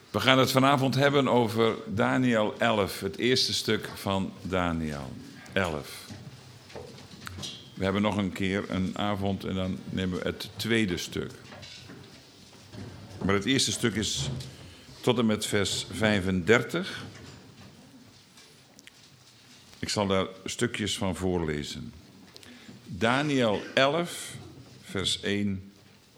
We gaan het vanavond hebben over Daniel 11, het eerste stuk van Daniel 11. We hebben nog een keer een avond en dan nemen we het tweede stuk. Maar het eerste stuk is tot en met vers 35. Ik zal daar stukjes van voorlezen. Daniel 11, vers 1.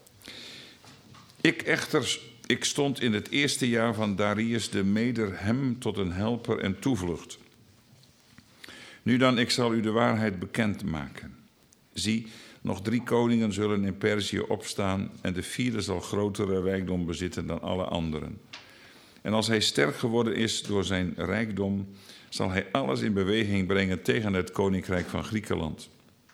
Ik stond in het eerste jaar van Darius de Meder hem tot een helper en toevlucht. Nu dan, ik zal u de waarheid bekendmaken. Zie, nog 3 koningen zullen in Perzië opstaan en de 4e zal grotere rijkdom bezitten dan alle anderen. En als hij sterk geworden is door zijn rijkdom, zal hij alles in beweging brengen tegen het koninkrijk van Griekenland.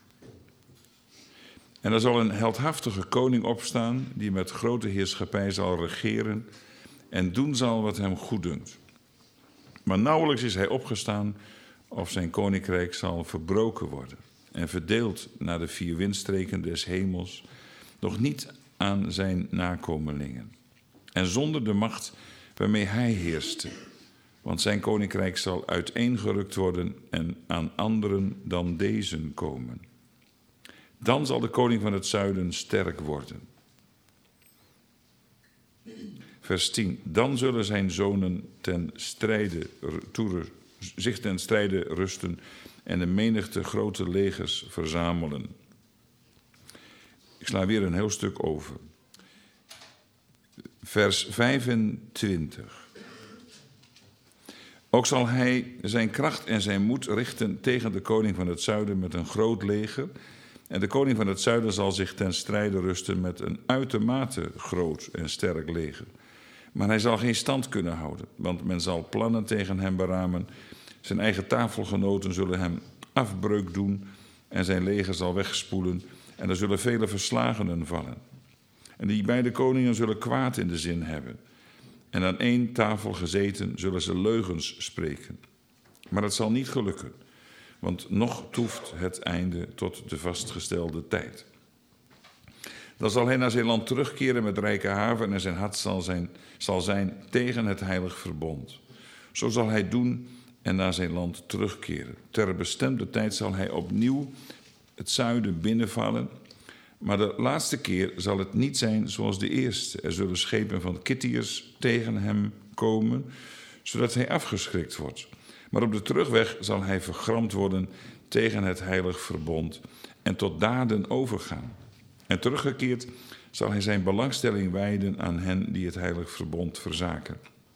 En er zal een heldhaftige koning opstaan die met grote heerschappij zal regeren en doen zal wat hem goeddunkt. Maar nauwelijks is hij opgestaan of zijn koninkrijk zal verbroken worden en verdeeld naar de 4 windstreken des hemels, nog niet aan zijn nakomelingen. En zonder de macht waarmee hij heerste, want zijn koninkrijk zal uiteengerukt worden en aan anderen dan deze komen. Dan zal de koning van het zuiden sterk worden. Vers 10. Dan zullen zijn zonen zich ten strijde rusten en een menigte grote legers verzamelen. Ik sla weer een heel stuk over. Vers 25. Ook zal hij zijn kracht en zijn moed richten tegen de koning van het zuiden met een groot leger. En de koning van het zuiden zal zich ten strijde rusten met een uitermate groot en sterk leger. Maar hij zal geen stand kunnen houden, want men zal plannen tegen hem beramen. Zijn eigen tafelgenoten zullen hem afbreuk doen en zijn leger zal wegspoelen. En er zullen vele verslagenen vallen. En die beide koningen zullen kwaad in de zin hebben. En aan 1 tafel gezeten zullen ze leugens spreken. Maar het zal niet gelukken. Want nog toeft het einde tot de vastgestelde tijd. Dan zal hij naar zijn land terugkeren met rijke haven en zijn hart zal zijn tegen het heilig verbond. Zo zal hij doen en naar zijn land terugkeren. Ter bestemde tijd zal hij opnieuw het zuiden binnenvallen. Maar de laatste keer zal het niet zijn zoals de eerste. Er zullen schepen van Kittiërs tegen hem komen, zodat hij afgeschrikt wordt. Maar op de terugweg zal hij vergramd worden tegen het heilig verbond en tot daden overgaan. En teruggekeerd zal hij zijn belangstelling wijden aan hen die het heilig verbond verzaken.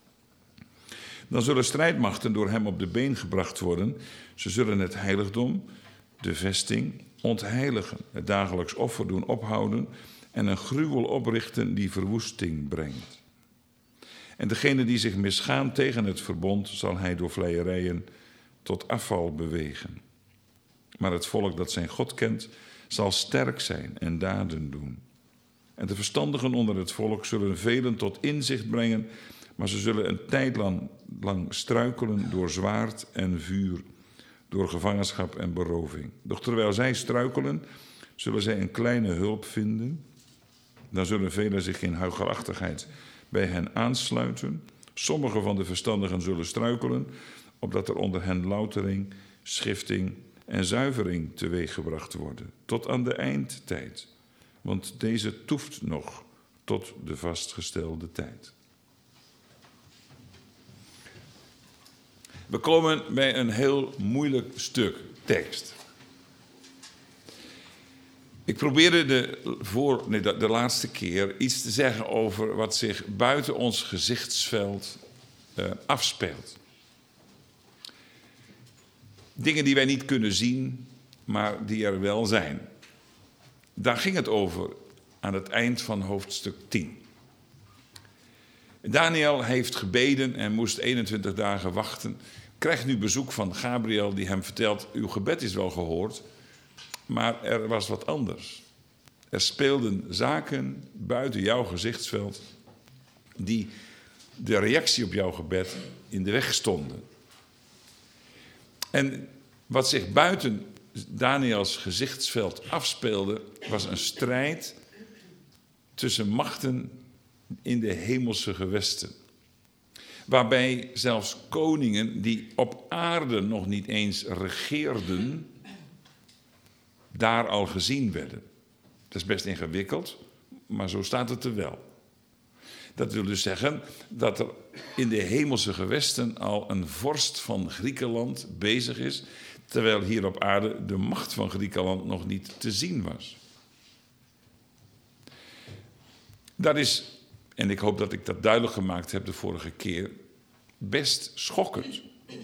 Dan zullen strijdmachten door hem op de been gebracht worden. Ze zullen het heiligdom, de vesting, ontheiligen, het dagelijks offer doen ophouden en een gruwel oprichten die verwoesting brengt. En degene die zich misgaan tegen het verbond zal hij door vleierijen tot afval bewegen. Maar het volk dat zijn God kent zal sterk zijn en daden doen. En de verstandigen onder het volk zullen velen tot inzicht brengen, maar ze zullen een tijd lang struikelen door zwaard en vuur, door gevangenschap en beroving. Doch terwijl zij struikelen, zullen zij een kleine hulp vinden. Dan zullen velen zich in huichelachtigheid bij hen aansluiten. Sommigen van de verstandigen zullen struikelen, opdat er onder hen loutering, schifting en zuivering teweeggebracht worden, tot aan de eindtijd. Want deze toeft nog tot de vastgestelde tijd. We komen bij een heel moeilijk stuk tekst. Ik probeerde de laatste keer iets te zeggen over wat zich buiten ons gezichtsveld afspeelt. Dingen die wij niet kunnen zien, maar die er wel zijn. Daar ging het over aan het eind van hoofdstuk 10. Daniel heeft gebeden en moest 21 dagen wachten. Krijgt nu bezoek van Gabriel die hem vertelt: uw gebed is wel gehoord, maar er was wat anders. Er speelden zaken buiten jouw gezichtsveld die de reactie op jouw gebed in de weg stonden. En wat zich buiten Daniels gezichtsveld afspeelde, was een strijd tussen machten in de hemelse gewesten. Waarbij zelfs koningen die op aarde nog niet eens regeerden, daar al gezien werden. Dat is best ingewikkeld, maar zo staat het er wel. Dat wil dus zeggen dat er in de hemelse gewesten al een vorst van Griekenland bezig is, terwijl hier op aarde de macht van Griekenland nog niet te zien was. Dat is, en ik hoop dat ik dat duidelijk gemaakt heb de vorige keer, best schokkend.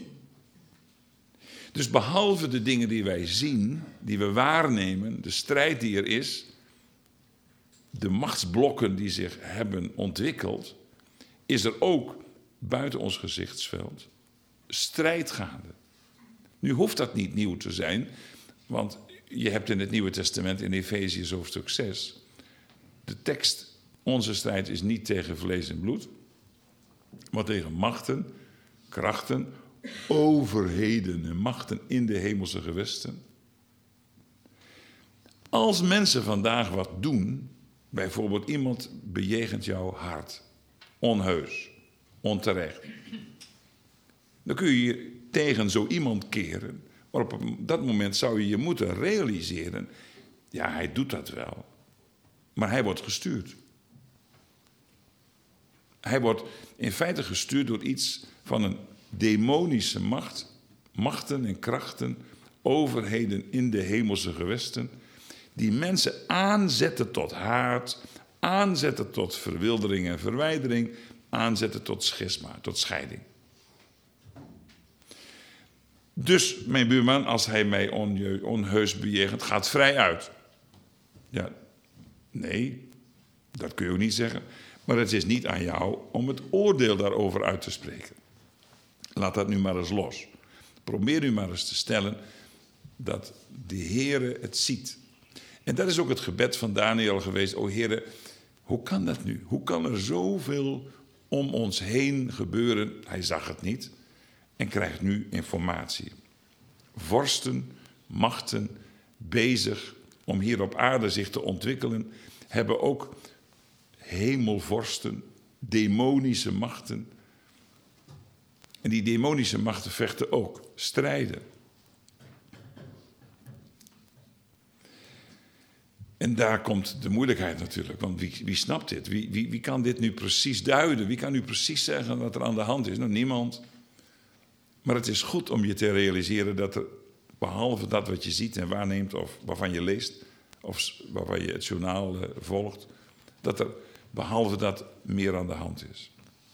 Dus behalve de dingen die wij zien, die we waarnemen, de strijd die er is, de machtsblokken die zich hebben ontwikkeld, is er ook buiten ons gezichtsveld strijd gaande. Nu hoeft dat niet nieuw te zijn, want je hebt in het Nieuwe Testament in Efeziërs hoofdstuk 6 de tekst: onze strijd is niet tegen vlees en bloed, maar tegen machten, krachten, overheden en machten in de hemelse gewesten. Als mensen vandaag wat doen, bijvoorbeeld iemand bejegent jou hard, onheus, onterecht, dan kun je je tegen zo iemand keren, maar op dat moment zou je je moeten realiseren, ja, hij doet dat wel, maar hij wordt gestuurd. Hij wordt in feite gestuurd door iets van een demonische macht, machten en krachten, overheden in de hemelse gewesten, die mensen aanzetten tot haat, aanzetten tot verwildering en verwijdering, aanzetten tot schisma, tot scheiding. Dus mijn buurman, als hij mij onheus bejegent, gaat vrij uit. Ja, nee, dat kun je ook niet zeggen. Maar het is niet aan jou om het oordeel daarover uit te spreken. Laat dat nu maar eens los. Probeer nu maar eens te stellen dat de Heere het ziet. En dat is ook het gebed van Daniel geweest. O Heere, hoe kan dat nu? Hoe kan er zoveel om ons heen gebeuren? Hij zag het niet en krijgt nu informatie. Vorsten, machten, bezig om hier op aarde zich te ontwikkelen, hebben ook hemelvorsten, demonische machten. En die demonische machten vechten ook, strijden. En daar komt de moeilijkheid natuurlijk, want wie snapt dit? Wie kan dit nu precies duiden? Wie kan nu precies zeggen wat er aan de hand is? Nou, niemand. Maar het is goed om je te realiseren dat er, behalve dat wat je ziet en waarneemt, of waarvan je leest, of waarvan je het journaal volgt, dat er behalve dat meer aan de hand is.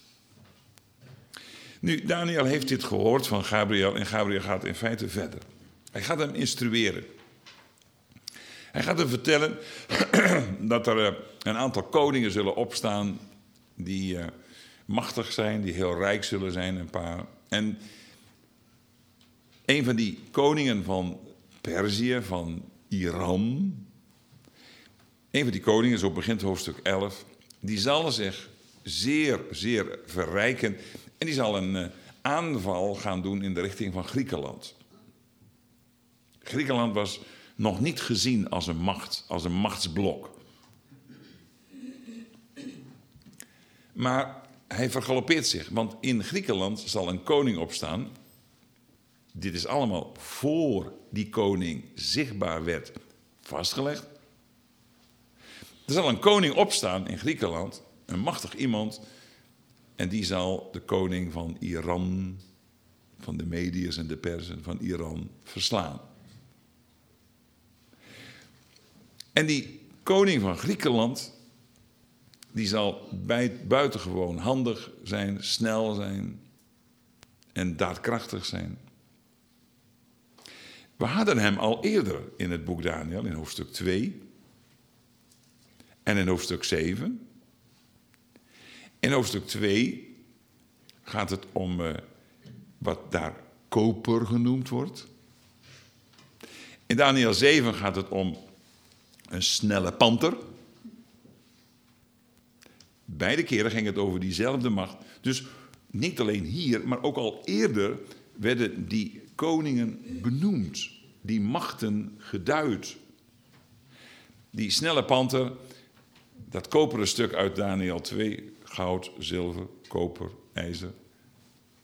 Nu, Daniel heeft dit gehoord van Gabriel en Gabriel gaat in feite verder. Hij gaat hem instrueren. Hij gaat hem vertellen dat er een aantal koningen zullen opstaan die machtig zijn, die heel rijk zullen zijn, een paar. En een van die koningen van Perzië, van Iran, een van die koningen, zo begint hoofdstuk 11, die zal zich zeer, zeer verrijken en die zal een aanval gaan doen in de richting van Griekenland. Griekenland was nog niet gezien als een macht, als een machtsblok. Maar hij vergalopeert zich, want in Griekenland zal een koning opstaan. Dit is allemaal voor die koning zichtbaar werd vastgelegd. Er zal een koning opstaan in Griekenland, een machtig iemand, en die zal de koning van Iran, van de Mediërs en de Perzen van Iran verslaan. En die koning van Griekenland, die zal buitengewoon handig zijn, snel zijn en daadkrachtig zijn. We hadden hem al eerder in het boek Daniel, in hoofdstuk 2 en in hoofdstuk 7. In hoofdstuk 2 gaat het om wat daar koper genoemd wordt. In Daniel 7 gaat het om een snelle panter. Beide keren ging het over diezelfde macht. Dus niet alleen hier, maar ook al eerder werden die koningen benoemd. Die machten geduid. Die snelle panter, dat koperen stuk uit Daniel 2, goud, zilver, koper, ijzer,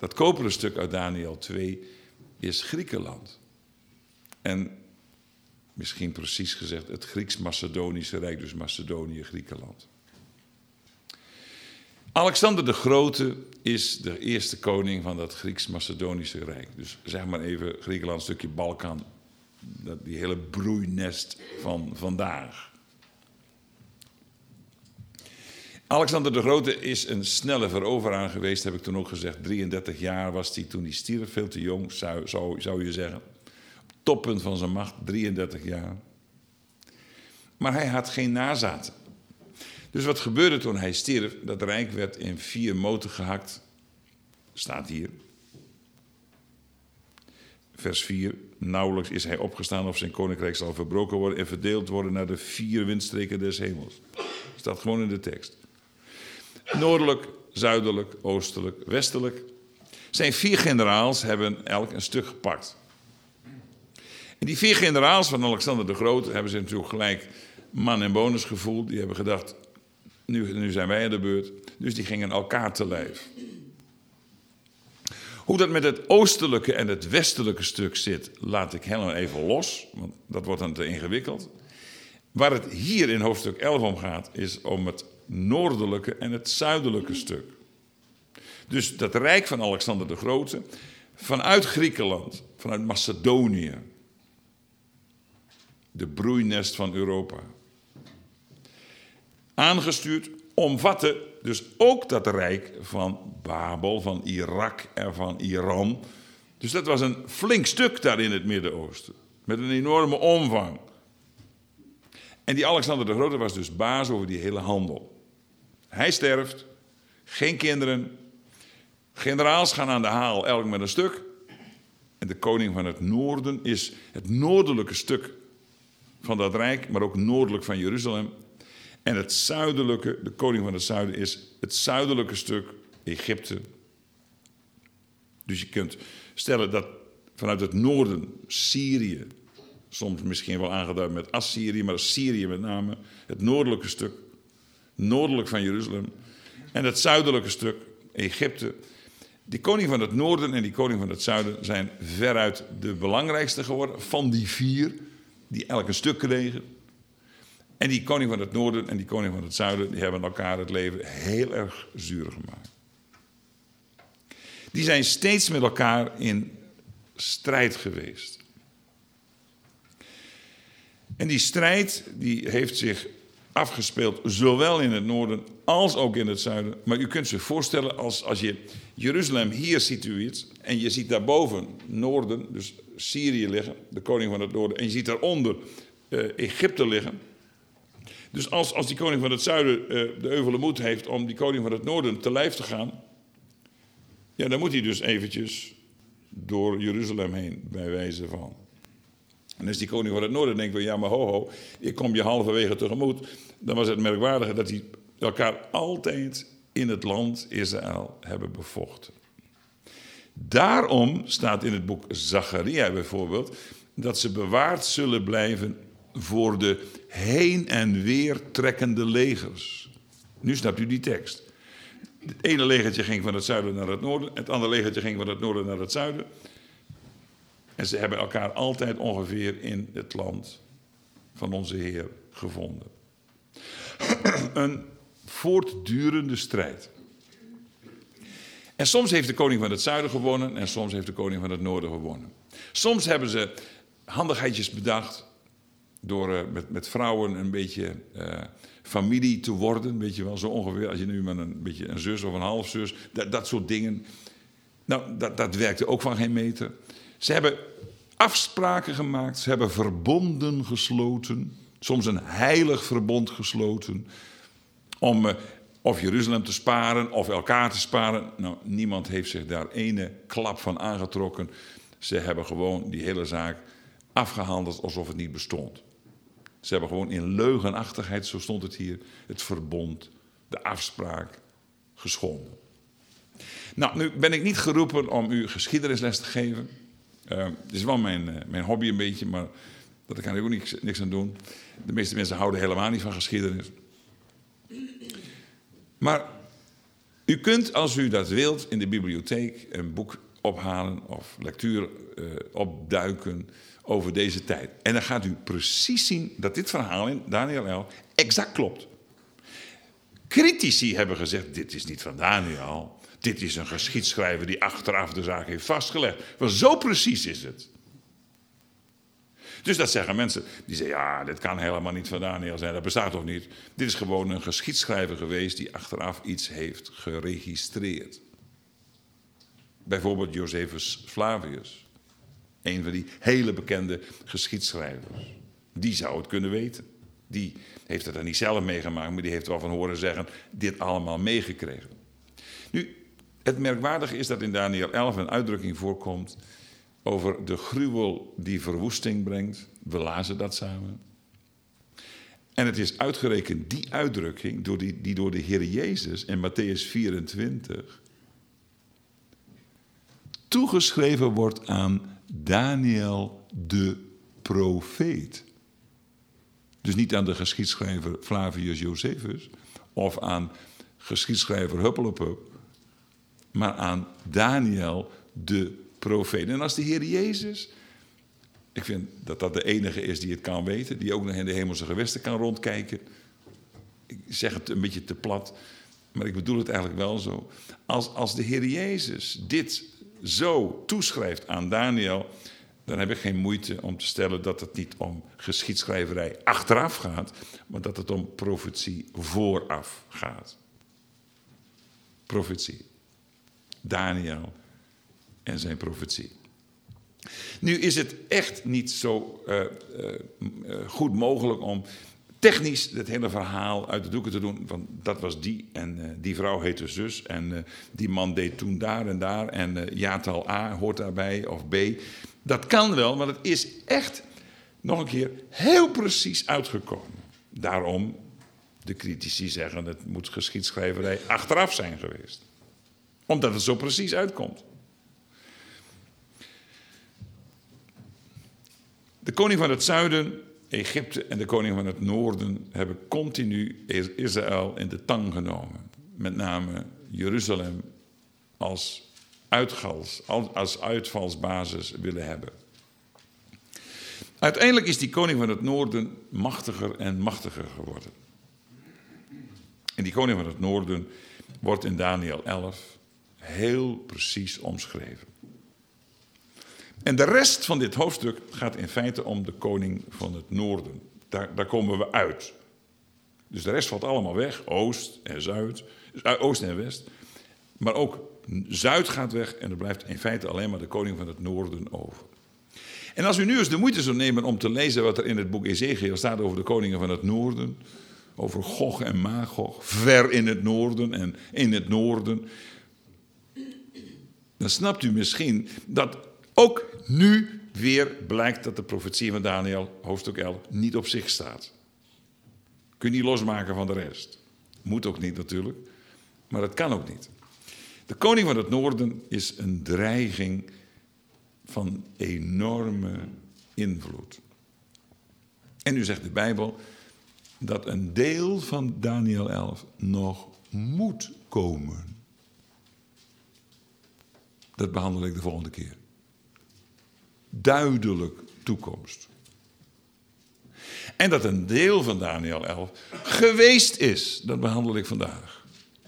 Dat koperen stuk uit Daniel 2 is Griekenland. En misschien precies gezegd het Grieks-Macedonische Rijk, dus Macedonië, Griekenland. Alexander de Grote is de eerste koning van dat Grieks-Macedonische Rijk. Dus zeg maar even Griekenland, een stukje Balkan. Die hele broeinest van vandaag. Alexander de Grote is een snelle veroveraar geweest, heb ik toen ook gezegd. 33 jaar was hij toen hij stierf, veel te jong zou je zeggen. Toppunt van zijn macht, 33 jaar. Maar hij had geen nazaten. Dus wat gebeurde toen hij stierf? Dat rijk werd in 4 moten gehakt. Staat hier. Vers 4. Nauwelijks is hij opgestaan of zijn koninkrijk zal verbroken worden en verdeeld worden naar de 4 windstreken des hemels. Staat gewoon in de tekst. Noordelijk, zuidelijk, oostelijk, westelijk. Zijn 4 generaals hebben elk een stuk gepakt. En die 4 generaals van Alexander de Grote hebben zich natuurlijk gelijk man en bonus gevoeld. Die hebben gedacht, nu zijn wij aan de beurt. Dus die gingen elkaar te lijf. Hoe dat met het oostelijke en het westelijke stuk zit, laat ik helemaal even los. Want dat wordt dan te ingewikkeld. Waar het hier in hoofdstuk 11 om gaat, is om het noordelijke en het zuidelijke stuk. Dus dat rijk van Alexander de Grote, vanuit Griekenland, vanuit Macedonië. De broeinest van Europa. Aangestuurd, omvatte dus ook dat rijk van Babel, van Irak en van Iran. Dus dat was een flink stuk daar in het Midden-Oosten. Met een enorme omvang. En die Alexander de Grote was dus baas over die hele handel. Hij sterft, geen kinderen. Generaals gaan aan de haal, elk met een stuk. En de koning van het noorden is het noordelijke stuk van dat rijk, maar ook noordelijk van Jeruzalem. En het zuidelijke, de koning van het zuiden, is het zuidelijke stuk Egypte. Dus je kunt stellen dat vanuit het noorden Syrië, soms misschien wel aangeduid met Assyrië, maar Syrië met name, het noordelijke stuk, noordelijk van Jeruzalem. En het zuidelijke stuk Egypte. Die koning van het noorden en die koning van het zuiden zijn veruit de belangrijkste geworden van die 4, die elk een stuk kregen. En die koning van het noorden en die koning van het zuiden, die hebben elkaar het leven heel erg zuur gemaakt. Die zijn steeds met elkaar in strijd geweest. En die strijd die heeft zich afgespeeld zowel in het noorden als ook in het zuiden. Maar u kunt zich voorstellen als je Jeruzalem hier situeert en je ziet daarboven noorden, dus Syrië liggen, de koning van het noorden, en je ziet daaronder Egypte liggen. Dus als die koning van het zuiden de euvele moed heeft om die koning van het noorden te lijf te gaan, ja, dan moet hij dus eventjes door Jeruzalem heen, bij wijze van. En als die koning van het noorden denkt, ja maar ho, ik kom je halverwege tegemoet, dan was het merkwaardige dat die elkaar altijd in het land Israël hebben bevochten. Daarom staat in het boek Zacharia bijvoorbeeld dat ze bewaard zullen blijven voor de heen en weer trekkende legers. Nu snapt u die tekst. Het ene legertje ging van het zuiden naar het noorden, het andere legertje ging van het noorden naar het zuiden. En ze hebben elkaar altijd ongeveer in het land van onze Heer gevonden. Een voortdurende strijd. En soms heeft de koning van het zuiden gewonnen en soms heeft de koning van het noorden gewonnen. Soms hebben ze handigheidjes bedacht door met vrouwen een beetje familie te worden, weet je wel, zo ongeveer. Als je nu met een beetje een zus of een halfzus, dat soort dingen. Nou, dat werkte ook van geen meter. Ze hebben afspraken gemaakt, ze hebben verbonden gesloten, soms een heilig verbond gesloten, om of Jeruzalem te sparen of elkaar te sparen. Nou, niemand heeft zich daar ene klap van aangetrokken. Ze hebben gewoon die hele zaak afgehandeld alsof het niet bestond. Ze hebben gewoon in leugenachtigheid, zo stond het hier, het verbond, de afspraak geschonden. Nou, nu ben ik niet geroepen om u geschiedenisles te geven. Het is wel mijn hobby een beetje, maar daar kan ik ook niks aan doen. De meeste mensen houden helemaal niet van geschiedenis. Maar U kunt, als u dat wilt, in de bibliotheek een boek ophalen of lectuur opduiken over deze tijd. En dan gaat u precies zien dat dit verhaal in Daniël 11 exact klopt. Critici hebben gezegd, dit is niet van Daniël. Dit is een geschiedschrijver die achteraf de zaak heeft vastgelegd. Want zo precies is het. Dus dat zeggen mensen die zeggen, ja, dit kan helemaal niet van Daniël zijn. Dat bestaat toch niet? Dit is gewoon een geschiedschrijver geweest die achteraf iets heeft geregistreerd. Bijvoorbeeld Josephus Flavius. Een van die hele bekende geschiedschrijvers. Die zou het kunnen weten. Die heeft het dan niet zelf meegemaakt, maar die heeft wel van horen zeggen dit allemaal meegekregen. Nu, het merkwaardige is dat in Daniël 11 een uitdrukking voorkomt over de gruwel die verwoesting brengt. We lazen dat samen. En het is uitgerekend die uitdrukking die door de Heer Jezus in Mattheüs 24 toegeschreven wordt aan Daniël de profeet. Dus niet aan de geschiedschrijver Flavius Josephus of aan geschiedschrijver Huppelepup, maar aan Daniël de profeet. En als de Heer Jezus, ik vind dat dat de enige is die het kan weten, die ook nog in de hemelse gewesten kan rondkijken. Ik zeg het een beetje te plat, maar ik bedoel het eigenlijk wel zo. Als de Heer Jezus dit zo toeschrijft aan Daniël, dan heb ik geen moeite om te stellen dat het niet om geschiedschrijverij achteraf gaat, maar dat het om profetie vooraf gaat. Profetie. Daniël en zijn profetie. Nu is het echt niet zo goed mogelijk om technisch het hele verhaal uit de doeken te doen. Want dat was die en die vrouw heette zus en die man deed toen daar en daar en jaartal A hoort daarbij of B. Dat kan wel, maar het is echt nog een keer heel precies uitgekomen. Daarom, de critici zeggen, het moet geschiedschrijverij achteraf zijn geweest. Omdat het zo precies uitkomt. De koning van het zuiden, Egypte en de koning van het noorden hebben continu Israël in de tang genomen. Met name Jeruzalem als uitvalsbasis willen hebben. Uiteindelijk is die koning van het noorden machtiger en machtiger geworden. En die koning van het noorden wordt in Daniël 11 heel precies omschreven. En de rest van dit hoofdstuk gaat in feite om de koning van het noorden. Daar komen we uit. Dus de rest valt allemaal weg. Oost en zuid. Oost en west. Maar ook zuid gaat weg. En er blijft in feite alleen maar de koning van het noorden over. En als u nu eens de moeite zou nemen om te lezen wat er in het boek Ezechiël staat over de koningen van het noorden. Over Gog en Magog. Ver in het noorden en in het noorden. Dan snapt u misschien dat ook nu weer blijkt dat de profetie van Daniël, hoofdstuk 11, niet op zich staat. Kun je niet losmaken van de rest. Moet ook niet natuurlijk, maar dat kan ook niet. De koning van het noorden is een dreiging van enorme invloed. En nu zegt de Bijbel dat een deel van Daniël 11 nog moet komen. Dat behandel ik de volgende keer. Duidelijk toekomst. En dat een deel van Daniël 11 geweest is, dat behandel ik vandaag.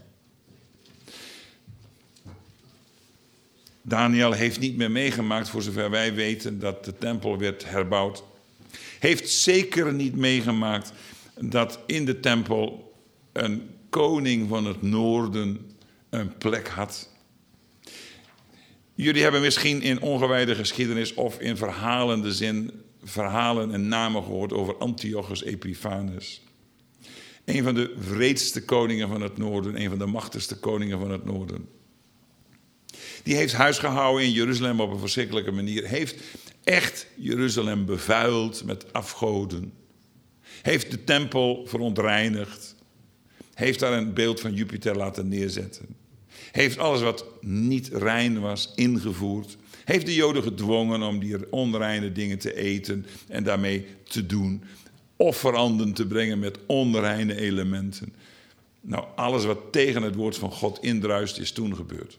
Daniël heeft niet meer meegemaakt, voor zover wij weten, dat de tempel werd herbouwd. Heeft zeker niet meegemaakt dat in de tempel een koning van het noorden een plek had. Jullie hebben misschien in ongewijde geschiedenis of in verhalende zin verhalen en namen gehoord over Antiochus Epiphanes. Een van de wreedste koningen van het noorden, een van de machtigste koningen van het noorden. Die heeft huis gehouden in Jeruzalem op een verschrikkelijke manier. Heeft echt Jeruzalem bevuild met afgoden. Heeft de tempel verontreinigd. Heeft daar een beeld van Jupiter laten neerzetten. Heeft alles wat niet rein was ingevoerd. Heeft de Joden gedwongen om die onreine dingen te eten en daarmee te doen. Offeranden te brengen met onreine elementen. Nou, alles wat tegen het woord van God indruist, is toen gebeurd.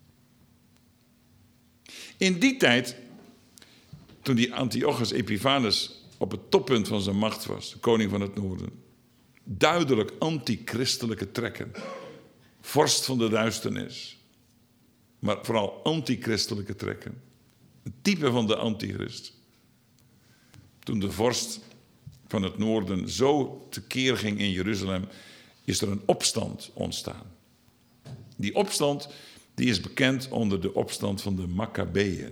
In die tijd, toen die Antiochus Epiphanes op het toppunt van zijn macht was, de koning van het noorden, duidelijk antichristelijke trekken, vorst van de duisternis, maar vooral antichristelijke trekken, een type van de antichrist. Toen de vorst van het noorden zo tekeer ging in Jeruzalem, is er een opstand ontstaan. Die opstand die is bekend onder de opstand van de Maccabeeën.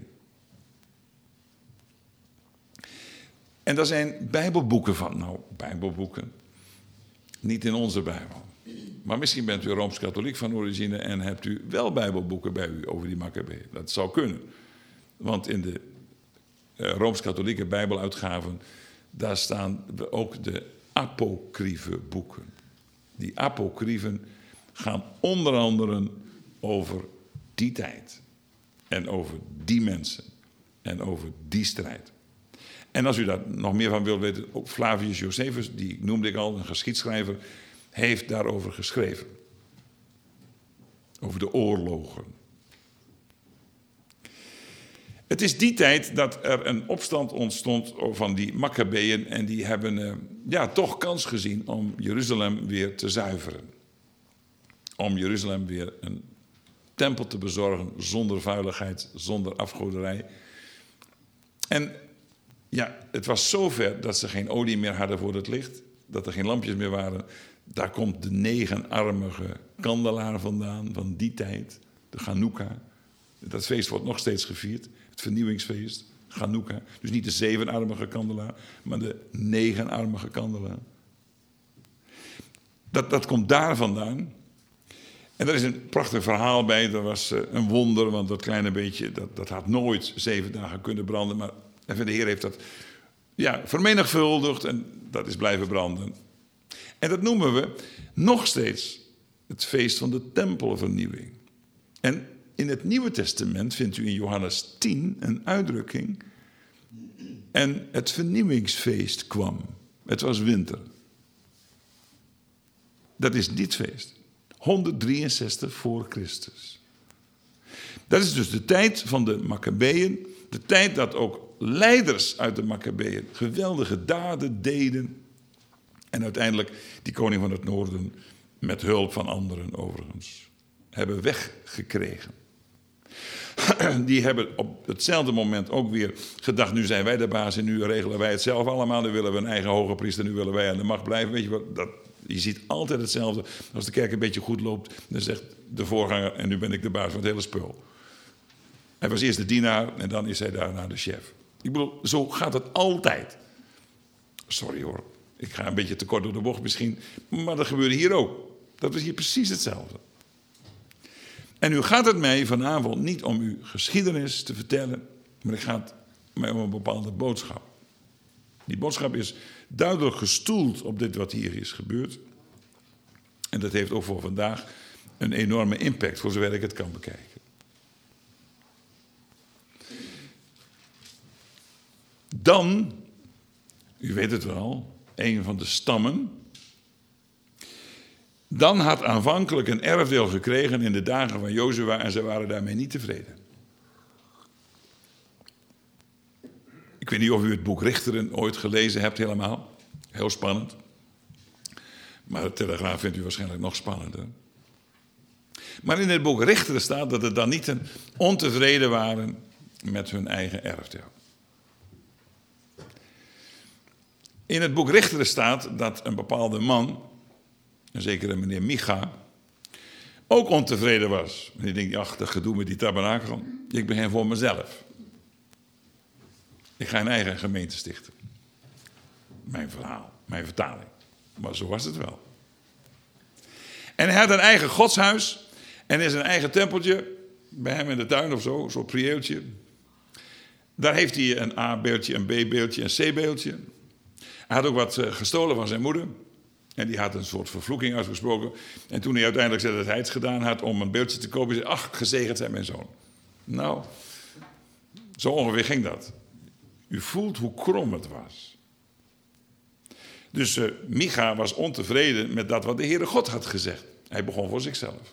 En daar zijn bijbelboeken van. Nou, bijbelboeken. Niet in onze Bijbel. Maar misschien bent u Rooms-katholiek van origine en hebt u wel bijbelboeken bij u over die Maccabeeën. Dat zou kunnen. Want in de Rooms-katholieke bijbeluitgaven, daar staan ook de apocryfe boeken. Die apocryfen gaan onder andere over die tijd. En over die mensen. En over die strijd. En als u daar nog meer van wilt weten, ook Flavius Josephus, die noemde ik al, een geschiedschrijver, heeft daarover geschreven. Over de oorlogen. Het is die tijd dat er een opstand ontstond van die Maccabeeën en die hebben toch kans gezien om Jeruzalem weer te zuiveren. Om Jeruzalem weer een tempel te bezorgen zonder vuiligheid, zonder afgoderij. En ja, het was zover dat ze geen olie meer hadden voor het licht, dat er geen lampjes meer waren. Daar komt de 9-armige kandelaar vandaan, van die tijd, de Chanukka. Dat feest wordt nog steeds gevierd, het vernieuwingsfeest, Chanukka. Dus niet de 7-armige kandelaar, maar de 9-armige kandelaar. Dat komt daar vandaan. En er is een prachtig verhaal bij, dat was een wonder, want dat kleine beetje, dat had nooit 7 dagen kunnen branden, maar de Heer heeft dat vermenigvuldigd en dat is blijven branden. En dat noemen we nog steeds het feest van de tempelvernieuwing. En in het Nieuwe Testament vindt u in Johannes 10 een uitdrukking. En het vernieuwingsfeest kwam. Het was winter. Dat is dit feest. 163 voor Christus. Dat is dus de tijd van de Maccabeeën. De tijd dat ook leiders uit de Maccabeeën geweldige daden deden. En uiteindelijk die koning van het noorden, met hulp van anderen overigens, hebben weggekregen. Die hebben op hetzelfde moment ook weer gedacht, nu zijn wij de baas en nu regelen wij het zelf allemaal. Nu willen we een eigen hoge priester, nu willen wij aan de macht blijven. Weet je wat, je ziet altijd hetzelfde. Als de kerk een beetje goed loopt, dan zegt de voorganger, en nu ben ik de baas van het hele spul. Hij was eerst de dienaar en dan is hij daarna de chef. Ik bedoel, zo gaat het altijd. Sorry hoor, ik ga een beetje te kort door de bocht misschien, maar dat gebeurde hier ook. Dat is hier precies hetzelfde. En nu gaat het mij vanavond niet om uw geschiedenis te vertellen, maar het gaat mij om een bepaalde boodschap. Die boodschap is duidelijk gestoeld op dit wat hier is gebeurd. En dat heeft ook voor vandaag een enorme impact, voor zover ik het kan bekijken. Dan, u weet het wel, een van de stammen. Dan had aanvankelijk een erfdeel gekregen in de dagen van Jozua en ze waren daarmee niet tevreden. Ik weet niet of u het boek Richteren ooit gelezen hebt helemaal. Heel spannend. Maar de Telegraaf vindt u waarschijnlijk nog spannender. Maar in het boek Richteren staat dat de Danieten ontevreden waren met hun eigen erfdeel. In het boek Richteren staat dat een bepaalde man, een zekere meneer Micha, ook ontevreden was. En die denkt, ach, dat gedoe met die tabernakel, ik begin voor mezelf. Ik ga een eigen gemeente stichten. Mijn verhaal, mijn vertaling. Maar zo was het wel. En hij had een eigen godshuis en is een eigen tempeltje bij hem in de tuin of zo, zo'n prieeltje. Daar heeft hij een A-beeldje, een B-beeldje, een C-beeldje. Hij had ook wat gestolen van zijn moeder. En die had een soort vervloeking uitgesproken. En toen hij uiteindelijk zei dat hij het gedaan had om een beeldje te kopen, zei hij, ach, gezegend zijn mijn zoon. Nou, zo ongeveer ging dat. U voelt hoe krom het was. Dus Micha was ontevreden met dat wat de Heere God had gezegd. Hij begon voor zichzelf.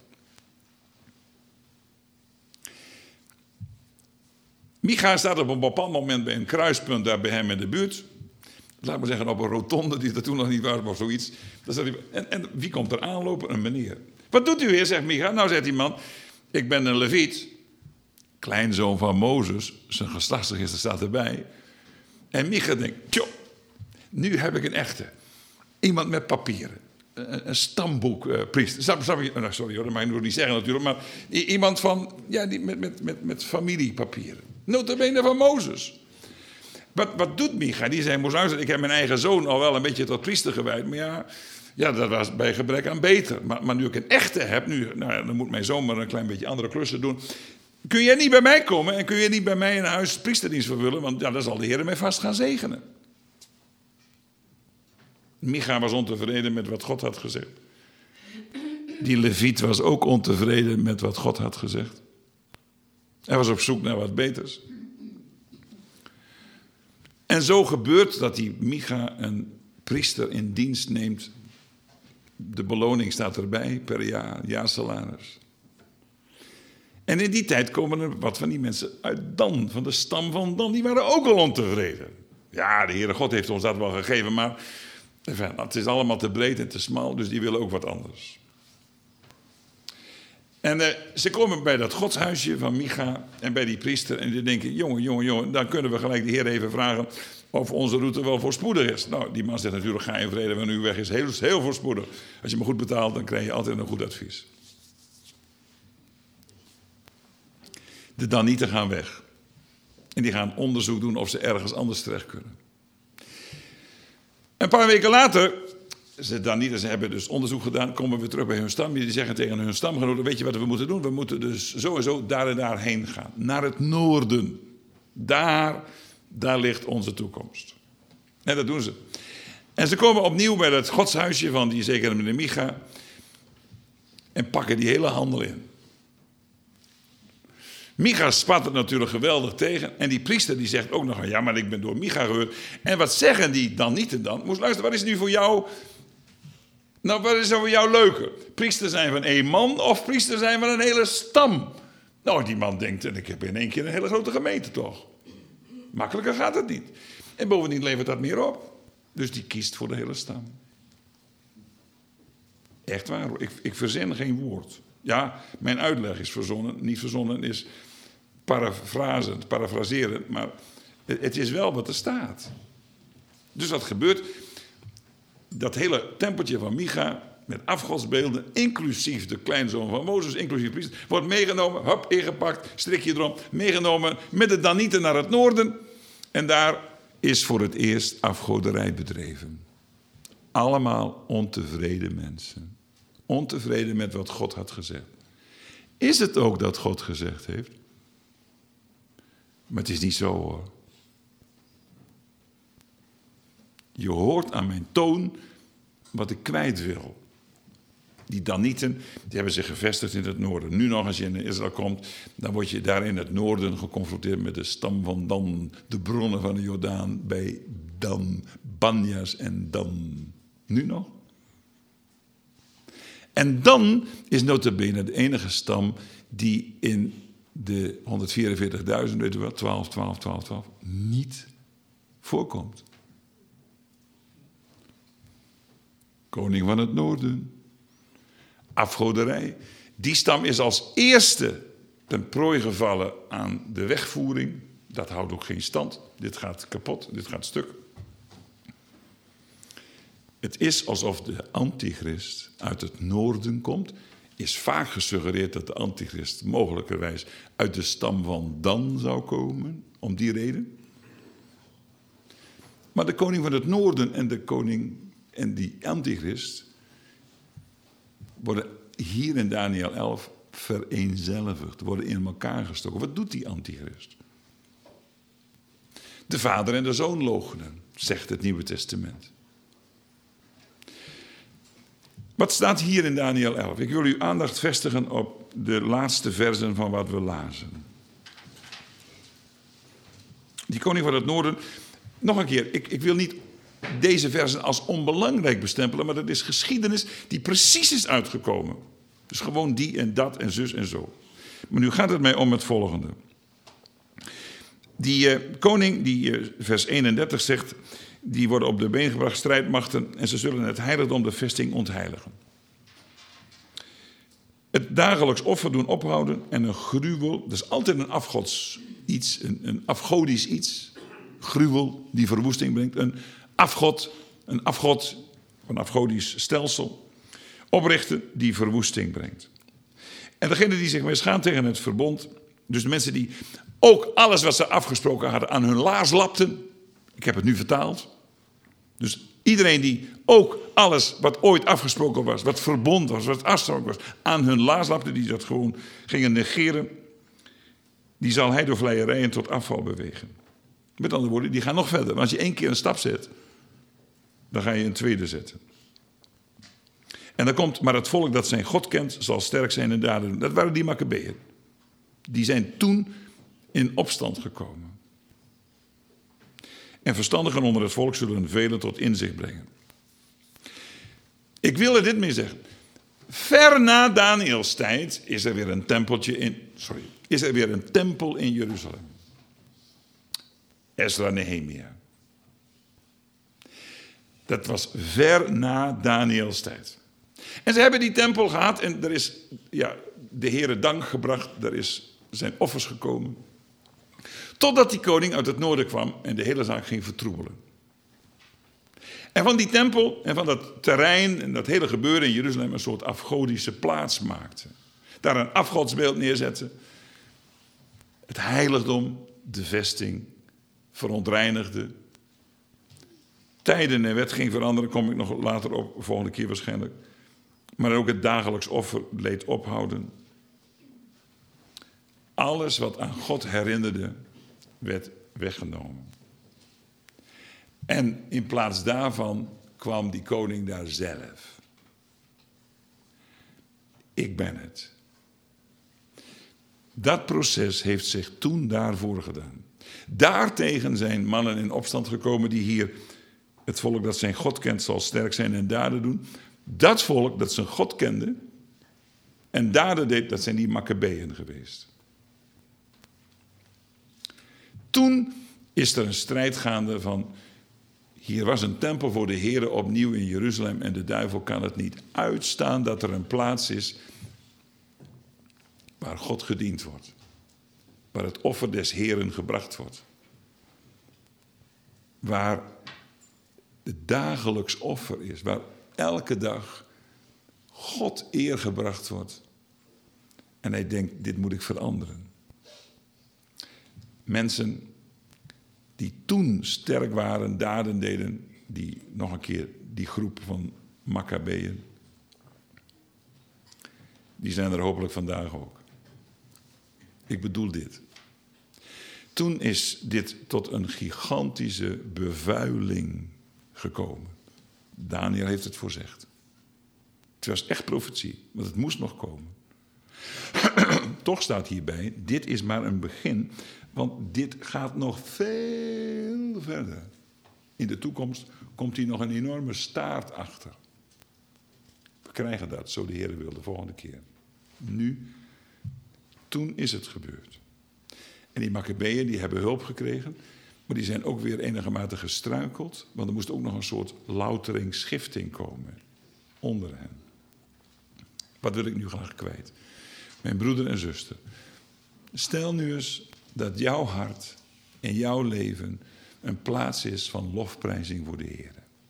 Micha staat op een bepaald moment bij een kruispunt daar bij hem in de buurt. Laat maar zeggen op een rotonde die er toen nog niet was, of zoiets. En wie komt er aanlopen? Een meneer. Wat doet u hier, zegt Micha. Nou, zegt die man, ik ben een Leviet, kleinzoon van Mozes. Zijn geslachtsregister staat erbij. En Micha denkt, tjoh, nu heb ik een echte. Iemand met papieren. Een stamboekpriester. Sorry hoor, dat mag ik nog niet zeggen natuurlijk. Maar iemand van, ja, die met familiepapieren. Nota bene van Mozes. Wat doet Micha? Die zei, moest luisteren, ik heb mijn eigen zoon al wel een beetje tot priester gewijd. Maar ja, dat was bij gebrek aan beter. Maar nu ik een echte heb, dan moet mijn zoon maar een klein beetje andere klussen doen. Kun jij niet bij mij komen en kun je niet bij mij in huis priesterdienst vervullen? Want ja, dan zal de Heer mij vast gaan zegenen. Micha was ontevreden met wat God had gezegd. Die Leviet was ook ontevreden met wat God had gezegd. Hij was op zoek naar wat beters. En zo gebeurt dat die Micha een priester in dienst neemt. De beloning staat erbij per jaarsalaris. En in die tijd komen er wat van die mensen uit Dan, van de stam van Dan. Die waren ook al ontevreden. Ja, de Heere God heeft ons dat wel gegeven, maar het is allemaal te breed en te smal, dus die willen ook wat anders. En ze komen bij dat godshuisje van Micha en bij die priester en die denken, jongen, dan kunnen we gelijk de Heer even vragen of onze route wel voorspoedig is. Nou, die man zegt natuurlijk, ga in vrede, want uw weg is heel voorspoedig. Als je me goed betaalt, dan krijg je altijd een goed advies. De Danieten gaan weg. En die gaan onderzoek doen of ze ergens anders terecht kunnen. Een paar weken later, de Danieten hebben dus onderzoek gedaan, komen we terug bij hun stam. Die zeggen tegen hun stamgenoten, weet je wat we moeten doen? We moeten dus zo en zo daar en daarheen gaan. Naar het noorden. Daar ligt onze toekomst. En dat doen ze. En ze komen opnieuw bij dat godshuisje van die zekere meneer Micha. En pakken die hele handel in. Micha spat het natuurlijk geweldig tegen. En die priester die zegt ook nog, ja, maar ik ben door Micha gehoord. En wat zeggen die dan niet en dan? Moest luisteren, wat is nu voor jou? Nou, wat is er voor jou leuker? Priester zijn van één man of priester zijn van een hele stam? Nou, die man denkt, en ik heb in één keer een hele grote gemeente toch. Makkelijker gaat het niet. En bovendien levert dat meer op. Dus die kiest voor de hele stam. Echt waar hoor, ik verzin geen woord. Ja, mijn uitleg is verzonnen, niet verzonnen is parafraserend, maar het is wel wat er staat. Dus wat gebeurt? Dat hele tempeltje van Micha, met afgodsbeelden, inclusief de kleinzoon van Mozes, inclusief de priester, wordt meegenomen, hop, ingepakt, strikje erom, meegenomen met de Danieten naar het noorden. En daar is voor het eerst afgoderij bedreven. Allemaal ontevreden mensen. Ontevreden met wat God had gezegd. Is het ook dat God gezegd heeft? Maar het is niet zo hoor. Je hoort aan mijn toon wat ik kwijt wil. Die Danieten, die hebben zich gevestigd in het noorden. Nu nog als je in Israël komt, dan word je daar in het noorden geconfronteerd met de stam van Dan. De bronnen van de Jordaan bij Dan. Banjas en Dan. Nu nog. En Dan is nota bene de enige stam die in de 144.000, weet u wel, 12, niet voorkomt. Koning van het noorden. Afgoderij. Die stam is als eerste ten prooi gevallen aan de wegvoering. Dat houdt ook geen stand. Dit gaat kapot, dit gaat stuk. Het is alsof de antichrist uit het noorden komt. Is vaak gesuggereerd dat de antichrist mogelijkerwijs uit de stam van Dan zou komen. Om die reden. Maar de koning van het noorden en de koning en die antichrist worden hier in Daniel 11 vereenzelvigd. Worden in elkaar gestoken. Wat doet die antichrist? De vader en de zoon loochenen, zegt het Nieuwe Testament. Wat staat hier in Daniel 11? Ik wil uw aandacht vestigen op de laatste versen van wat we lazen. Die koning van het noorden. Nog een keer, ik wil niet deze versen als onbelangrijk bestempelen, maar dat is geschiedenis die precies is uitgekomen. Dus gewoon die en dat en zus en zo. Maar nu gaat het mij om het volgende. Die koning, die vers 31 zegt, die worden op de been gebracht, strijdmachten, en ze zullen het heiligdom, de vesting, ontheiligen. Het dagelijks offer doen ophouden en een gruwel, dat is altijd een afgods iets, een afgodisch iets. Gruwel die verwoesting brengt, een afgod, een afgodisch stelsel. Oprichten die verwoesting brengt. En degene die zich misgaan tegen het verbond, dus de mensen die ook alles wat ze afgesproken hadden aan hun laars lapten. Ik heb het nu vertaald. Dus iedereen die ook alles wat ooit afgesproken was, wat verbond was, wat afspraak was, aan hun laars lapte, die dat gewoon gingen negeren, die zal hij door vleierijen tot afval bewegen. Met andere woorden, die gaan nog verder. Maar als je 1 keer een stap zet, dan ga je een tweede zetten. En dan komt, maar het volk dat zijn God kent, zal sterk zijn in daden doen. Dat waren die Makkabeeën. Die zijn toen in opstand gekomen. En verstandigen onder het volk zullen velen tot inzicht brengen. Ik wil er dit mee zeggen. Ver na Daniëls tijd is er weer een tempel in Jeruzalem. Ezra Nehemia. Dat was ver na Daniëls tijd. En ze hebben die tempel gehad en er is de Heere dank gebracht. Er zijn offers gekomen. Totdat die koning uit het noorden kwam en de hele zaak ging vertroebelen. En van die tempel en van dat terrein en dat hele gebeuren in Jeruzalem een soort afgodische plaats maakte. Daar een afgodsbeeld neerzetten. Het heiligdom, de vesting, verontreinigde. Tijden en wet ging veranderen, kom ik nog later op, volgende keer waarschijnlijk. Maar ook het dagelijks offer leed ophouden. Alles wat aan God herinnerde, werd weggenomen. En in plaats daarvan kwam die koning daar zelf. Ik ben het. Dat proces heeft zich toen daarvoor gedaan. Daartegen zijn mannen in opstand gekomen die hier, het volk dat zijn God kent zal sterk zijn en daden doen. Dat volk dat zijn God kende en daden deed, dat zijn die Makkabeeën geweest. Toen is er een strijd gaande van, hier was een tempel voor de Heere opnieuw in Jeruzalem en de duivel kan het niet uitstaan dat er een plaats is waar God gediend wordt. Waar het offer des Heeren gebracht wordt. Waar het dagelijks offer is, waar elke dag God eer gebracht wordt. En hij denkt, dit moet ik veranderen. Mensen die toen sterk waren, daden deden, die nog een keer die groep van Makkabeeën, die zijn er hopelijk vandaag ook. Ik bedoel dit. Toen is dit tot een gigantische bevuiling gekomen. Daniël heeft het voorzegd. Het was echt profetie, want het moest nog komen. Toch staat hierbij, dit is maar een begin, want dit gaat nog veel verder. In de toekomst komt hier nog een enorme staart achter. We krijgen dat, zo de Heer wil, de volgende keer. Nu, toen is het gebeurd. En die Makkabeeën die hebben hulp gekregen, maar die zijn ook weer enigermate gestruikeld, want er moest ook nog een soort loutering, schifting komen onder hen. Wat wil ik nu graag kwijt? Mijn broeder en zuster, stel nu eens dat jouw hart en jouw leven een plaats is van lofprijzing voor de Heer.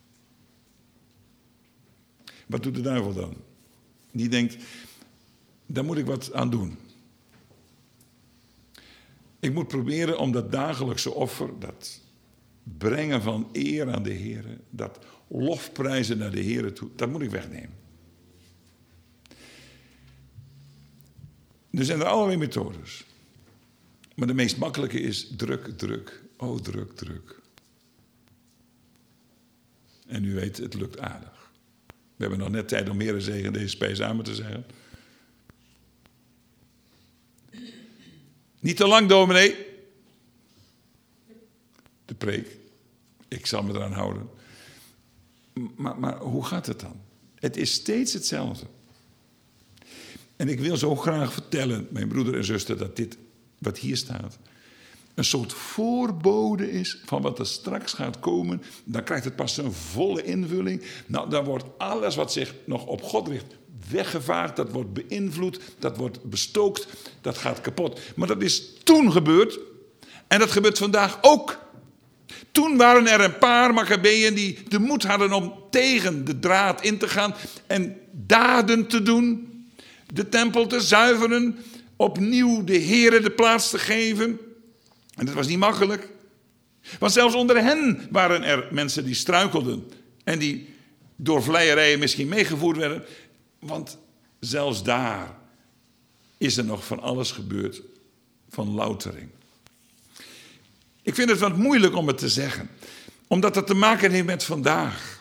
Wat doet de duivel dan? Die denkt, daar moet ik wat aan doen. Ik moet proberen om dat dagelijkse offer, dat brengen van eer aan de Heer, dat lofprijzen naar de Heer toe, dat moet ik wegnemen. Er zijn er allerlei methodes. Maar de meest makkelijke is druk, druk. Oh, druk, druk. En u weet, het lukt aardig. We hebben nog net tijd om Heere zegen deze spijs samen te zeggen. Niet te lang, dominee. De preek. Ik zal me eraan houden. Maar hoe gaat het dan? Het is steeds hetzelfde. En ik wil zo graag vertellen, mijn broeder en zuster, dat dit, wat hier staat, een soort voorbode is van wat er straks gaat komen. Dan krijgt het pas een volle invulling. Nou, dan wordt alles wat zich nog op God richt weggevaagd. Dat wordt beïnvloed, dat wordt bestookt, dat gaat kapot. Maar dat is toen gebeurd en dat gebeurt vandaag ook. Toen waren er een paar Makkabeeën die de moed hadden om tegen de draad in te gaan en daden te doen. De tempel te zuiveren, opnieuw de Here de plaats te geven. En dat was niet makkelijk. Want zelfs onder hen waren er mensen die struikelden. En die door vleierijen misschien meegevoerd werden. Want zelfs daar is er nog van alles gebeurd van loutering. Ik vind het wat moeilijk om het te zeggen. Omdat het te maken heeft met vandaag.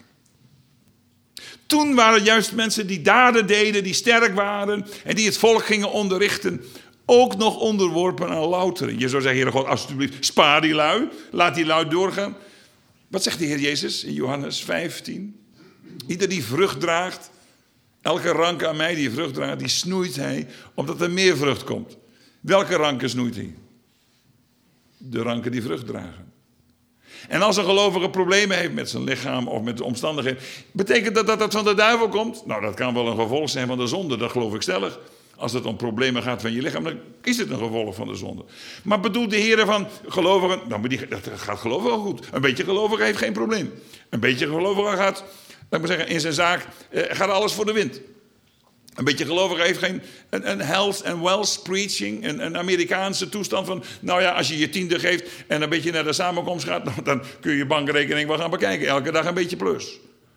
Toen waren juist mensen die daden deden, die sterk waren. En die het volk gingen onderrichten. Ook nog onderworpen aan loutering. Je zou zeggen, Heere God, alsjeblieft, spaar die lui. Laat die lui doorgaan. Wat zegt de Heer Jezus in Johannes 15? Ieder die vrucht draagt, elke rank aan mij die vrucht draagt, die snoeit hij, omdat er meer vrucht komt. Welke ranken snoeit hij? De ranken die vrucht dragen. En als een gelovige problemen heeft met zijn lichaam of met de omstandigheden, betekent dat dat van de duivel komt? Nou, dat kan wel een gevolg zijn van de zonde, dat geloof ik stellig. Als het om problemen gaat van je lichaam, dan is het een gevolg van de zonde. Maar bedoelt de Heer van gelovigen, nou, dat gaat geloven wel goed. Een beetje gelovige heeft geen probleem. Een beetje gelovige gaat, laat ik maar zeggen, in zijn zaak gaat alles voor de wind. Een beetje gelovige heeft geen een health and wealth preaching, een Amerikaanse toestand van, nou ja, als je je tiende geeft en een beetje naar de samenkomst gaat, nou, dan kun je je bankrekening wel gaan bekijken. Elke dag een beetje plus.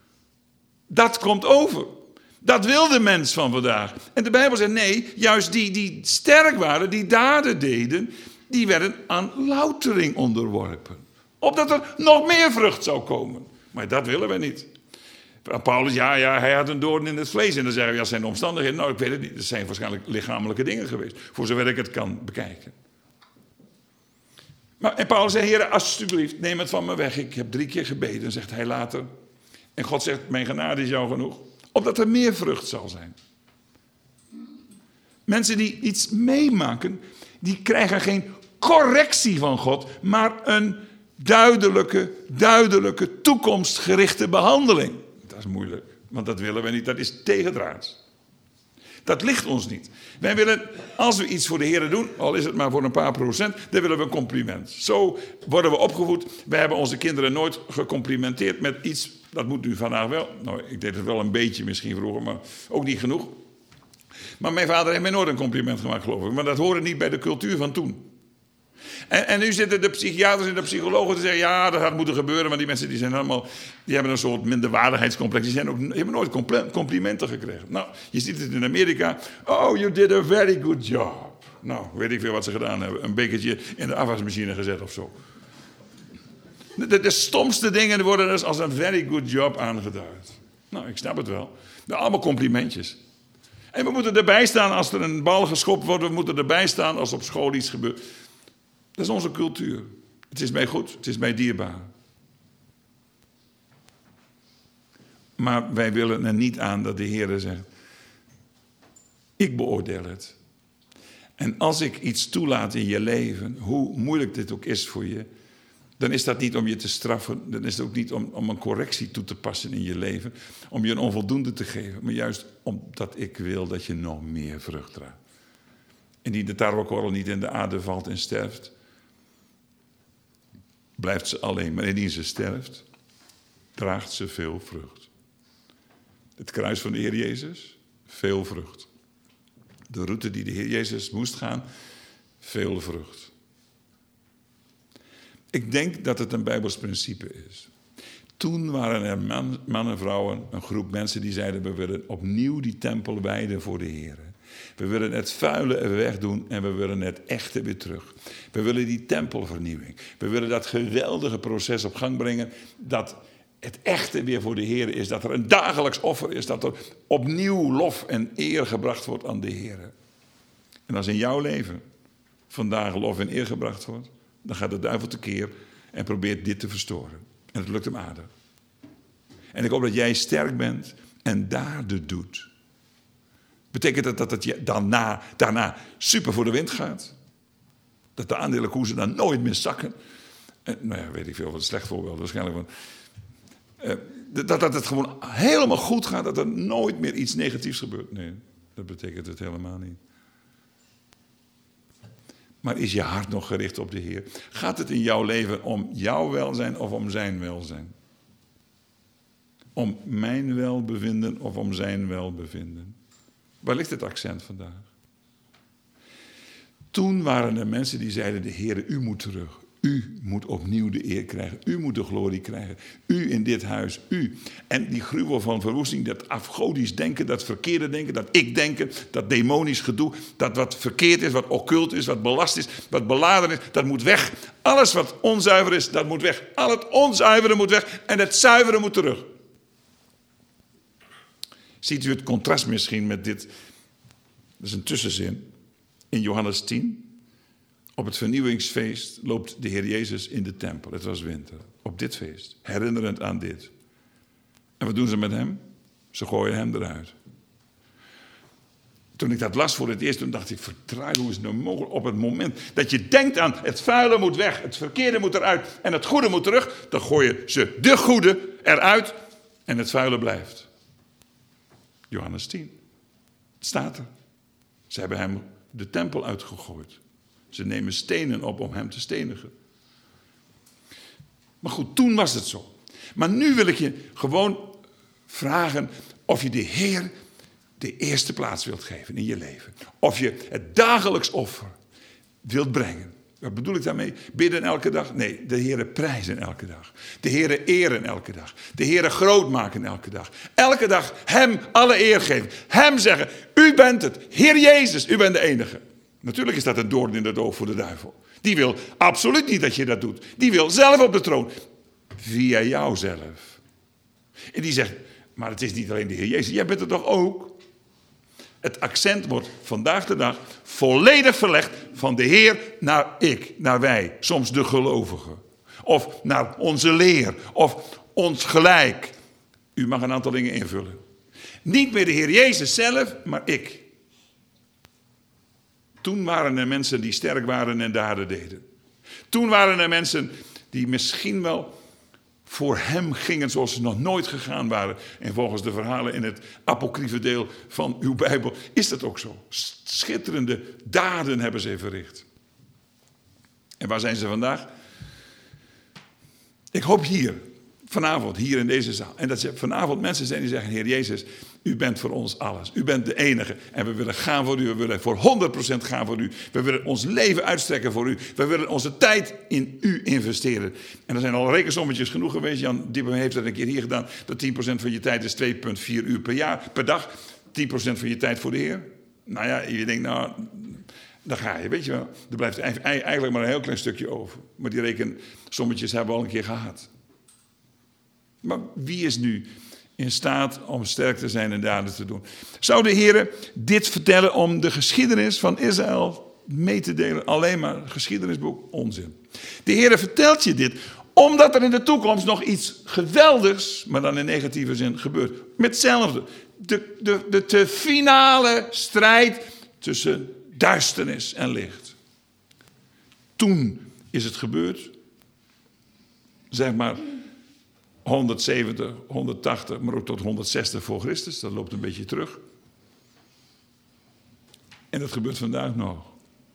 Dat komt over. Dat wil de mens van vandaag. En de Bijbel zegt nee, juist die sterk waren, die daden deden, die werden aan loutering onderworpen. Opdat er nog meer vrucht zou komen. Maar dat willen we niet. Paulus, ja, hij had een doorn in het vlees. En dan zeggen we, ja, zijn de omstandigheden. Nou, ik weet het niet. Het zijn waarschijnlijk lichamelijke dingen geweest. Voor zover ik het kan bekijken. En Paulus zei, Heer, alsjeblieft, neem het van me weg. Ik heb 3 keer gebeden, zegt hij later. En God zegt, mijn genade is jou genoeg. Opdat er meer vrucht zal zijn. Mensen die iets meemaken, die krijgen geen correctie van God, maar een duidelijke toekomstgerichte behandeling. Dat is moeilijk, want dat willen we niet. Dat is tegendraads. Dat ligt ons niet. Wij willen, als we iets voor de Heer doen, al is het maar voor een paar procent, dan willen we een compliment. Zo worden we opgevoed. Wij hebben onze kinderen nooit gecomplimenteerd met iets. Dat moet nu vandaag wel. Nou, ik deed het wel een beetje misschien vroeger, maar ook niet genoeg. Maar mijn vader heeft mij nooit een compliment gemaakt, geloof ik. Maar dat hoorde niet bij de cultuur van toen. En nu zitten de psychiaters en de psychologen te zeggen, ja, dat had moeten gebeuren. Maar die mensen die hebben een soort minderwaardigheidscomplex. Die hebben nooit complimenten gekregen. Nou, je ziet het in Amerika. Oh, you did a very good job. Nou, weet ik veel wat ze gedaan hebben. Een bekertje in de afwasmachine gezet of zo. De stomste dingen worden dus als een very good job aangeduid. Nou, ik snap het wel. Allemaal complimentjes. En we moeten erbij staan als er een bal geschopt wordt. We moeten erbij staan als op school iets gebeurt. Dat is onze cultuur. Het is mij goed, het is mij dierbaar. Maar wij willen er niet aan dat de Heer zegt, ik beoordeel het. En als ik iets toelaat in je leven, hoe moeilijk dit ook is voor je, dan is dat niet om je te straffen, dan is het ook niet om een correctie toe te passen in je leven, om je een onvoldoende te geven, maar juist omdat ik wil dat je nog meer vrucht draagt. En die de tarwekorrel niet in de aarde valt en sterft, blijft ze alleen. Maar indien ze sterft, draagt ze veel vrucht. Het kruis van de Heer Jezus, veel vrucht. De route die de Heer Jezus moest gaan, veel vrucht. Ik denk dat het een Bijbels principe is. Toen waren er mannen en vrouwen, een groep mensen die zeiden, we willen opnieuw die tempel wijden voor de Heer. We willen het vuile er wegdoen en we willen het echte weer terug. We willen die tempelvernieuwing. We willen dat geweldige proces op gang brengen, dat het echte weer voor de Heer is. Dat er een dagelijks offer is, dat er opnieuw lof en eer gebracht wordt aan de Heer. En als in jouw leven vandaag lof en eer gebracht wordt, dan gaat de duivel tekeer en probeert dit te verstoren. En het lukt hem aardig. En ik hoop dat jij sterk bent en daden doet. Betekent dat het daarna super voor de wind gaat? Dat de aandelenkoersen dan nooit meer zakken? Weet ik veel, wat een slecht voorbeeld waarschijnlijk. Dat het gewoon helemaal goed gaat, dat er nooit meer iets negatiefs gebeurt. Nee, dat betekent het helemaal niet. Maar is je hart nog gericht op de Heer? Gaat het in jouw leven om jouw welzijn of om zijn welzijn? Om mijn welbevinden of om zijn welbevinden? Waar ligt het accent vandaag? Toen waren er mensen die zeiden, de Heer, u moet terug. U moet opnieuw de eer krijgen. U moet de glorie krijgen. U in dit huis. U. En die gruwel van verwoesting, dat afgodisch denken, dat verkeerde denken, dat ik-denken, dat demonisch gedoe, dat wat verkeerd is, wat occult is, wat belast is, wat beladen is, dat moet weg. Alles wat onzuiver is, dat moet weg. Al het onzuivere moet weg en het zuivere moet terug. Ziet u het contrast misschien met dit? Dat is een tussenzin. In Johannes 10. Op het vernieuwingsfeest loopt de Heer Jezus in de tempel. Het was winter. Op dit feest. Herinnerend aan dit. En wat doen ze met hem? Ze gooien hem eruit. Toen ik dat las voor het eerst, toen dacht ik, vertrouw, hoe is het nou mogelijk? Op het moment dat je denkt aan het vuile moet weg, het verkeerde moet eruit en het goede moet terug, dan gooien ze de goede eruit en het vuile blijft. Johannes 10. Het staat er. Ze hebben hem de tempel uitgegooid. Ze nemen stenen op om hem te stenigen. Maar goed, toen was het zo. Maar nu wil ik je gewoon vragen of je de Heer de eerste plaats wilt geven in je leven. Of je het dagelijks offer wilt brengen. Wat bedoel ik daarmee? Bidden elke dag? Nee, de Heere prijzen elke dag. De Heere eren elke dag. De Heere groot maken elke dag. Elke dag hem alle eer geven. Hem zeggen, u bent het. Heer Jezus, u bent de enige. Natuurlijk is dat een doorn in het oog voor de duivel. Die wil absoluut niet dat je dat doet. Die wil zelf op de troon. Via jouzelf. En die zegt, maar het is niet alleen de Heer Jezus. Jij bent het toch ook? Het accent wordt vandaag de dag volledig verlegd van de Heer naar ik, naar wij. Soms de gelovigen. Of naar onze leer. Of ons gelijk. U mag een aantal dingen invullen. Niet meer de Heer Jezus zelf, maar ik. Toen waren er mensen die sterk waren en daden deden. Toen waren er mensen die misschien wel voor hem gingen zoals ze nog nooit gegaan waren. En volgens de verhalen in het apocryfe deel van uw Bijbel is dat ook zo. Schitterende daden hebben ze verricht. En waar zijn ze vandaag? Ik hoop hier, vanavond, hier in deze zaal. En dat er vanavond mensen zijn die zeggen, Heer Jezus, u bent voor ons alles. U bent de enige. En we willen gaan voor u. We willen voor 100% gaan voor u. We willen ons leven uitstrekken voor u. We willen onze tijd in u investeren. En er zijn al rekensommetjes genoeg geweest. Jan Diepen heeft dat een keer hier gedaan. Dat 10% van je tijd is 2,4 uur per dag. 10% van je tijd voor de Heer. Nou ja, je denkt, nou, daar ga je, weet je wel. Er blijft eigenlijk maar een heel klein stukje over. Maar die rekensommetjes hebben we al een keer gehad. Maar wie is nu in staat om sterk te zijn en daden te doen? Zou de Heer dit vertellen om de geschiedenis van Israël mee te delen? Alleen maar een geschiedenisboek? Onzin. De Heer vertelt je dit omdat er in de toekomst nog iets geweldigs, maar dan in negatieve zin, gebeurt. Met hetzelfde. De finale strijd tussen duisternis en licht. Toen is het gebeurd. Zeg maar 170, 180, maar ook tot 160 voor Christus. Dat loopt een beetje terug. En dat gebeurt vandaag nog.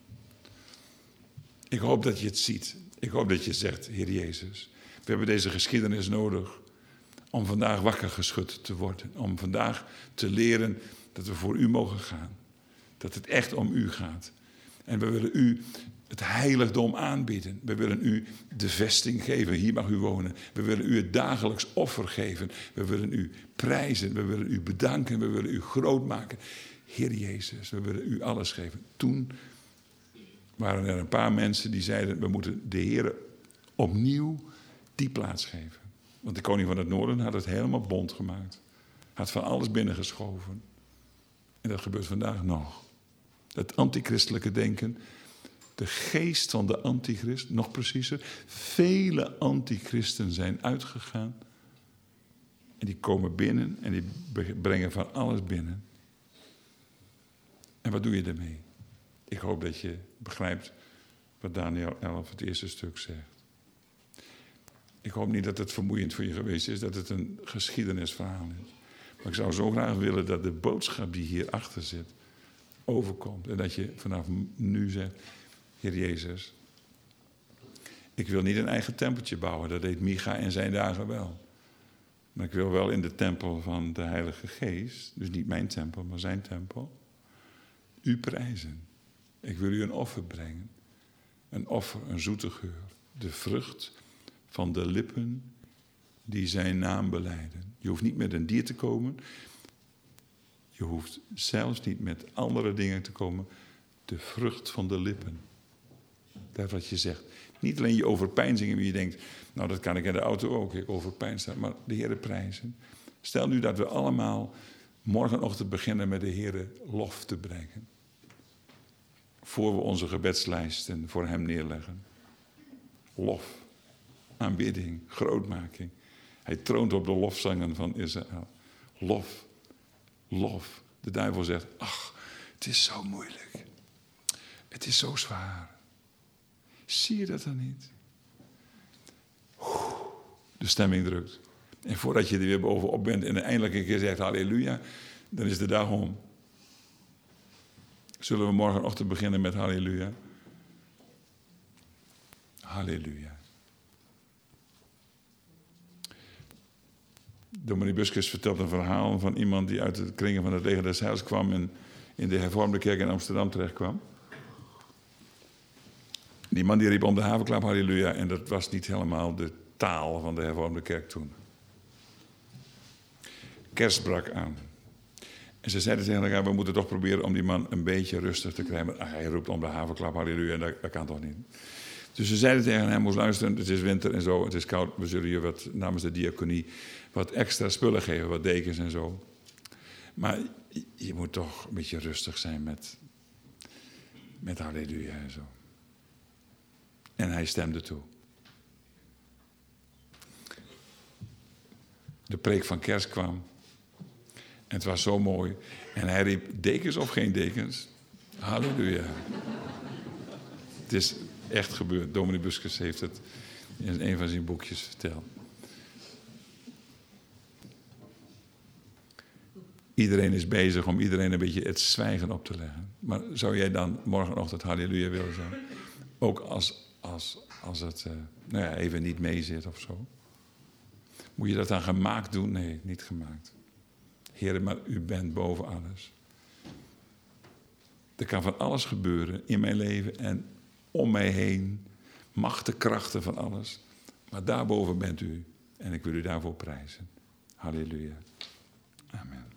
Ik hoop dat je het ziet. Ik hoop dat je zegt, Heer Jezus, we hebben deze geschiedenis nodig om vandaag wakker geschud te worden. Om vandaag te leren dat we voor u mogen gaan. Dat het echt om u gaat. En we willen u het heiligdom aanbieden. We willen u de vesting geven. Hier mag u wonen. We willen u het dagelijks offer geven. We willen u prijzen. We willen u bedanken. We willen u groot maken. Heer Jezus, we willen u alles geven. Toen waren er een paar mensen die zeiden, we moeten de Heer opnieuw die plaats geven. Want de koning van het noorden had het helemaal bont gemaakt. Had van alles binnengeschoven. En dat gebeurt vandaag nog. Het antichristelijke denken. De geest van de antichrist, nog preciezer. Vele antichristen zijn uitgegaan. En die komen binnen en die brengen van alles binnen. En wat doe je ermee? Ik hoop dat je begrijpt wat Daniel 11, het eerste stuk, zegt. Ik hoop niet dat het vermoeiend voor je geweest is, dat het een geschiedenisverhaal is. Maar ik zou zo graag willen dat de boodschap die hierachter zit, overkomt. En dat je vanaf nu zegt, Heer Jezus, ik wil niet een eigen tempeltje bouwen. Dat deed Micha in zijn dagen wel. Maar ik wil wel in de tempel van de Heilige Geest, dus niet mijn tempel, maar zijn tempel, u prijzen. Ik wil u een offer brengen. Een offer, een zoete geur. De vrucht van de lippen die zijn naam belijden. Je hoeft niet met een dier te komen. Je hoeft zelfs niet met andere dingen te komen. De vrucht van de lippen. Dat is wat je zegt. Niet alleen je overpeinzingen, wie je denkt, nou dat kan ik in de auto ook, ik overpeinst dat, maar de Heere prijzen. Stel nu dat we allemaal morgenochtend beginnen met de Heere lof te brengen. Voor we onze gebedslijsten voor hem neerleggen. Lof, aanbidding, grootmaking. Hij troont op de lofzangen van Israël. Lof, lof. De duivel zegt, ach, het is zo moeilijk. Het is zo zwaar. Zie je dat dan niet? De stemming drukt. En voordat je er weer bovenop bent en eindelijk een keer zegt halleluja, dan is de dag om. Zullen we morgenochtend beginnen met halleluja? Halleluja. Dominee Busquets vertelt een verhaal van iemand die uit de kringen van het leger des Heils kwam en in de hervormde kerk in Amsterdam terecht kwam. Die man die riep om de havenklap halleluja en dat was niet helemaal de taal van de hervormde kerk toen. Kerst brak aan. En ze zeiden tegen elkaar, we moeten toch proberen om die man een beetje rustig te krijgen. Maar hij roept om de havenklap halleluja en dat kan toch niet. Dus ze zeiden tegen hem, moest luisteren, het is winter en zo, het is koud. We zullen je wat namens de diaconie wat extra spullen geven, wat dekens en zo. Maar je moet toch een beetje rustig zijn met halleluja en zo. En hij stemde toe. De preek van kerst kwam. En het was zo mooi. En hij riep, dekens of geen dekens? Halleluja. Het is echt gebeurd. Dominee Busquets heeft het in een van zijn boekjes verteld. Iedereen is bezig om iedereen een beetje het zwijgen op te leggen. Maar zou jij dan morgenochtend halleluja willen zijn? Ook als het even niet meezit of zo. Moet je dat dan gemaakt doen? Nee, niet gemaakt. Heer, maar u bent boven alles. Er kan van alles gebeuren in mijn leven en om mij heen. Machten, krachten van alles. Maar daarboven bent u. En ik wil u daarvoor prijzen. Halleluja. Amen.